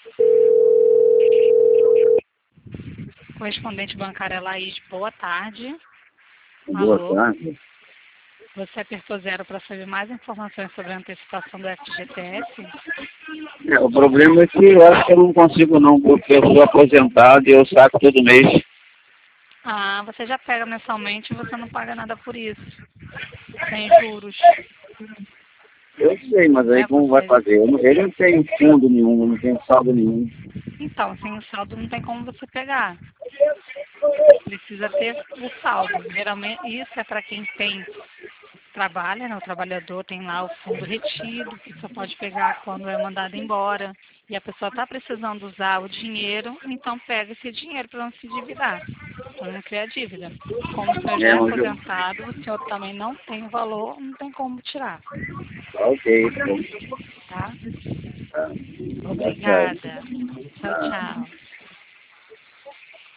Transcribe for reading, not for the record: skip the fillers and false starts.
Correspondente bancária Laís, boa tarde. Boa Alô? tarde. Você apertou 0 para saber mais informações sobre a antecipação do FGTS? O problema é que eu acho que eu não consigo não, porque eu sou aposentado e eu saco todo mês. Ah, você já pega mensalmente e você não paga nada por isso. Sem juros. Eu sei, mas aí Né? como vai fazer? Eu não tenho fundo nenhum, eu não tenho saldo nenhum. Então, sem o saldo não tem como você pegar. Precisa ter o saldo. Geralmente, isso é para quem tem trabalha, né? O trabalhador tem lá o fundo retido, que só pode pegar quando é mandado embora. E a pessoa está precisando usar o dinheiro, então pega esse dinheiro para não se endividar, para não criar dívida. Como o senhor já é Mas aposentado, o senhor também não tem o valor, não tem como tirar, ok, então, tá? tá, tá certo. Obrigada.